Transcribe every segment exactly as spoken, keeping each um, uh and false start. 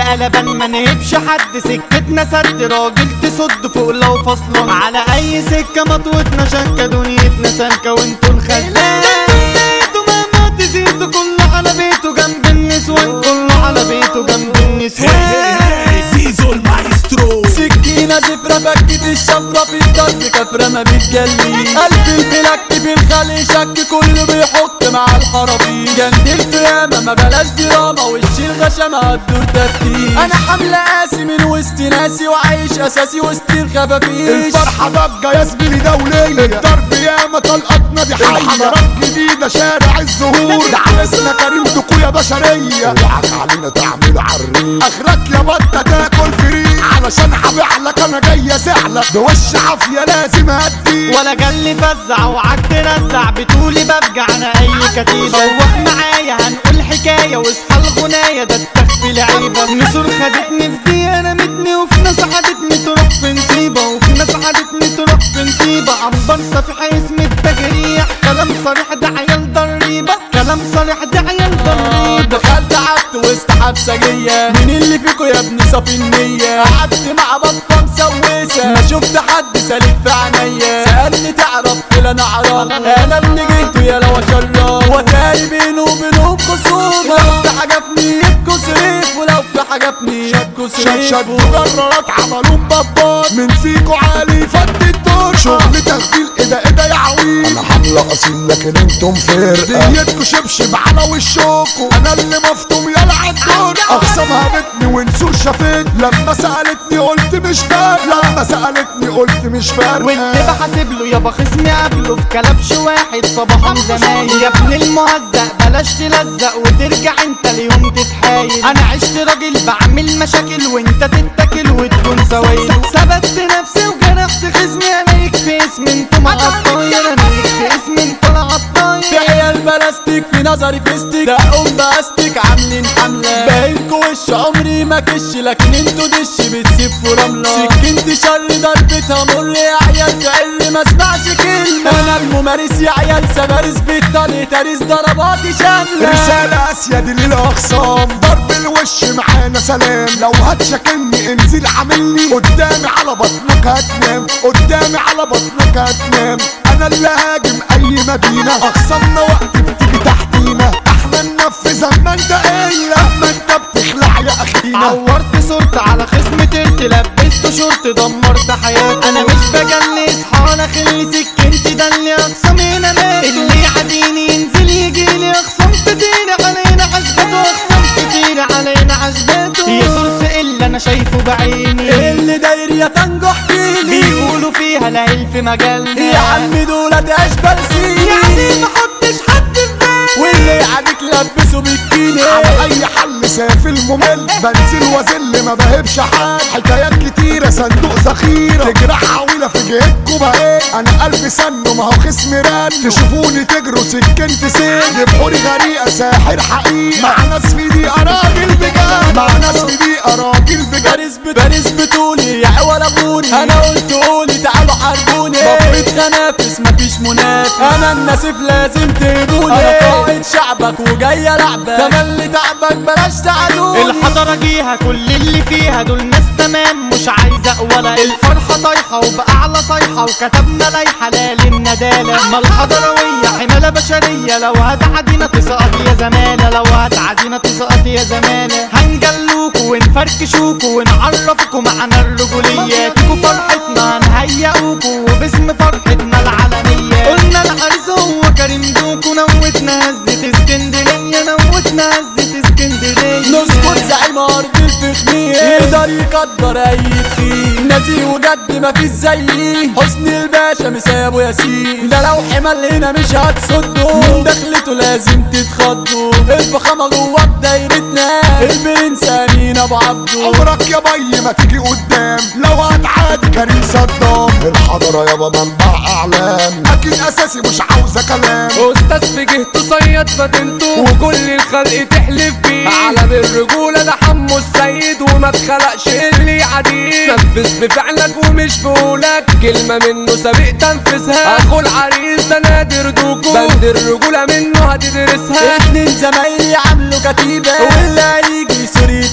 انا قلبان ما نهبش حد، سكتنا سد راجل تصد فوق لو فصلان، على اي سكه مطوتنا شكه دنيتنا سالكه وانتوا الخزان. انتوا مهما تزيدوا كله على بيته جنب النسوان، كله على بيته جنب النسوان. زيزو المايسترو سكينة زفرة فكت الشفرة في الضرب كفرة ما بتجلي، قلب الفلك في الخلي شك كله بيحط مع الحرابي، جنب الفيامة ما بلاش دراما وش الغشامة هتدور تفتيش. انا حملة قاسي من وسط ناسي وعايش اساسي وسط الخفافيش. الفرحة ضجة يا زميلي دولية، الضرب ياما طلقتنا دي حية، الحضارات جديدة شارع الزهور، ده عرسنا كريم دقوية بشرية، اوعك علينا تعمل عريس، اخرك يا بطة تاكل فري، علشان هبيعلك انا جاي اسعلك بوش عافية لازم ادي، ولا جالي فزع وعك ترزع بتقولي بفجع انا اي كتيبة. فوق معايا هنقول حكاية واصحى الغناية ده التخفي لعيبة، نسور خدتني في دي رمتني وفي ناس عادتني تروح في نصيبة، وفي ناس عادتني تروح في نصيبة. عنبر صفيحة اسم التجريح، كلام صريح ده عيال ضريبة، كلام صريح ده عيال ضريبة. دخلت عبت وسط حبسجية، مين اللي فيكو يا ابني صافي النية؟ قعدت مع بطة مسوسة ما شفت حد سالك في عينيا، سألني تعرف فلان اعرف، انا ابن جيته يا لو اشرف، وتاري بينه وبينهم خصومة، لو في حاجة في نيتكو صريف ولو في حاجة في نيتكو صريف. شدوا جرارات عملوا مبابات، من فيكو عالي فد الدور، شغل تغفيل ايه ده ايه ده يا عويل، انا حملة اصيل لكن انتم فرقة، ديتكو شبشب على وشوكو، انا اللي مفتوم يلا عالدور، اخصامها بتني ونسور شافت، لما سألتني قلت مش فارقة، لما سألتني قلت مش فارقة، واللي بحاسب له يابا خصمي قبله في كلبش واحد صباحهم زمايل. يا ابن المهزق بلاش تلزق وترجع انت اليوم تتحايل، انا عشت راجل بعمل مشاكل وانت تتاكل وتكون سويل، ثبت نفسي وجرحت خصمي، انا يكفي اسم انتوا مع الطاير، انا يكفي اسم انتوا مع الطاير. في عيال بلاستيك في نظري فيستيك، ده ام باستيك عاملين حملة، باينكو وش عمري ما كش لكن انتوا دش بتسفوا رملة، سكنتي شر ضربتها مر يا عيال تعل ما اسمعش كلمة، انا الممارس يا عيال سبارس بالطري تاريس ضرباتي شاملة. رسالة اسيد للاخصام، ضرب الوش معانا سلام، لو هتشكلني انزل عاملني، قدامي على بطنك هتنام، قدامي على بطنك هتنام، انا اللي هاجم اي مدينة، اخصامنا وقت بتيجي تحتينا، احنا ننفذ اما انت ايه لما انت بتخلع يا اخينا. عورت صورت على خصم ترت لبسته شورت دمرت حياتي، انا مش بجلي اصحى انا خلي سكنتي ده اللي اقسامي انا مات، اللي يعديني ينزل يجيلي اخصام كتير علينا عجبته، اخصام كتير علينا عجبته، يا سورس اللي انا شايفه بعيني، اللي داير يا تنجح فيني بيقولوا فيها العيل في مجالنا، يا عم دولت اشبال سيني، يعني ما حطش حد في بالي، واللي يعاديك لبسه بالكيني، على اي حل سافل ممل، بنزل وازل ما بهبش حال، حكايات كتيرة صندوق ذخيرة، تجرح عويلة في جهتكو بقيت، انا قلبي سنه ما هو خصمي رن، تشوفوني تجروا سكنت سن، بحوري غريقة ساحر حقيقة، مع ناس في دي راجل بجد، مع ناس في دي راجل بجد. باريس باريس بتقولي يا عوال ابوني، انا قلت قولي تعالوا حاربوني، ضبط تنافس مفيش منافس، انا الناسف لازم تهدوني، انا قائد شعبك وجاي العبك، تملي تعبك بلاش تعدوني، الحضرة جيها كل اللي فيها دول ناس تمام مش عايزة ولا، الفرحة طايحة وبأعلى صيحة وكتبنا لايحة لا للندالة، ما الحضروية حمالة بشرية، لو هتعدينا تسقط يا زمالة، لو هتعدينا تسقط يا زمالة، هنجلوكوا ونفركشوكوا ونعرفكوا معنى الرجولية، تيجوا فرحتنا هنهيئوكوا وباسم فرحتنا العالمية، قلنا العريس هو كريم دوكو، نوتنا هزة اسكندرية، نوتنا هزة اسكندرية، نذكر زعيم ارض الفخمية، يقدر يقدر اي تخين، نزيه وجد مفيش زيه، حسني الباشا مسابو ياسين، ده لو حمل هنا مش هتصده، من دخلته لازم تتخضوا، الفخامة جوا بدايرتنا، البرنس امين ابو عبده، عمرك يا بي ما تيجي قدام، لو هتعادي كريم صدام، الحضرة يابا منبع اعلام، اكيد اساسي مش عاوزة كلام، استاذ في جهته صياد فاتنته، وكل الخلق تحلف بيه، علم الرجولة ده حمو السيد، وما اتخلقش اللي يعديه، نفذ بفعلك ومش بقولك، كلمة منه سابق تنفذها، اخو العريس ده نادر دوكو، بند الرجولة منه هتدرسها، اتنين زمايلي عملوا كتيبة، واللي هيجي سوري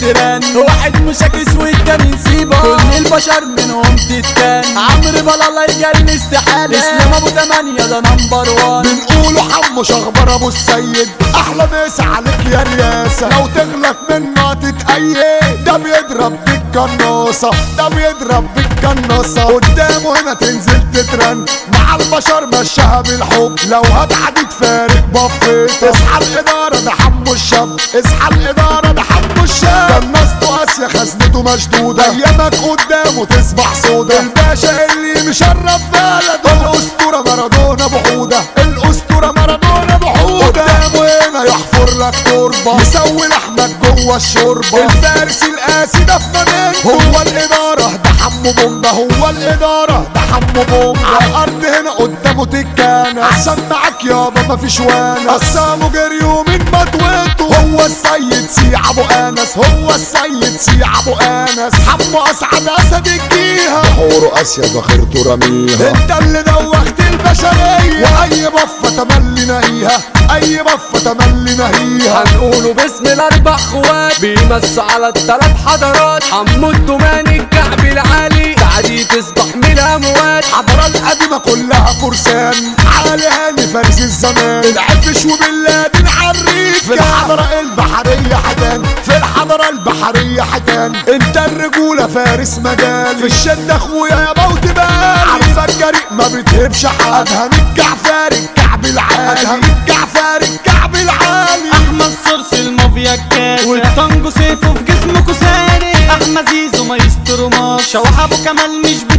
التران، واحد مشاكس والتاني نسيبه، كل البشر منهم تتان. عمرو بلا الله يجل استحالة، اسلام ابو تمانية ده نمبر وان. بنقوله حمو شخبر ابو السيد، احلى مسا عليك يا رياسة، لو تغلط منه تتأيد، ده بيضرب بالقناصة، ده بيضرب بالقناصة، قدامه هنا تنزل تترن، مع البشر مشاها بالحب، لو هتعدي تفارق بفيت. اصحى الادارة ده حمو الشاب، اصحى الادارة ده حمو الشاب، قناصته قاسية خزنته مشدودة، ايامك قدامه تصبح سودا. الباشا اللي مشرف بلده، الاسطورة مارادونا بحودة، الاسطورة مارادونا بحودة، قدامه هنا يحفر لك تربة، يسوي لحمك جوه الشوربة. الفارس القاسي ده في مدينته، هو الادارة ده حمو بومبا، هو الادارة ده حمو بومبا. على الارض هنا قدامه تتكانة، عشان معاك يابا مفيش وانا، قسامه جريوا من مطوته، هو السيد سيع ابو انس، هو السيد سيع ابو انس. حمو اسعد اسد الجيهة، بحوره اسيا ذخيرته رميها، انت اللي دوخت البشرية، واي بفة تملي نهيها، اي بفة تملي نهيها. هنقوله باسم الاربع خوات بيمسوا على الثلاث حضارات، حمو التماني الكعب العالي تعدي تصبح من الاموات. الحضارة القديمة كلها فرسان، علي هاني فارس الزمان، العفش وباللادين عالريف. في الحضارة البحرية حدان، في الحضارة البحرية حدان، انت الرجولة فارس مجال، في الشدة اخويا يا موت بالي، عارفة الجريء ما بتهبش حد. ادهم الجعفاري الكعب العالي، ادهم الجعفاري الكعب العالي. احمد صرص المافيا الكاسة، والطنجو سيفه في جسمه كساري، احمد زيزو مايسترو مصر، شوح ابو كمال مش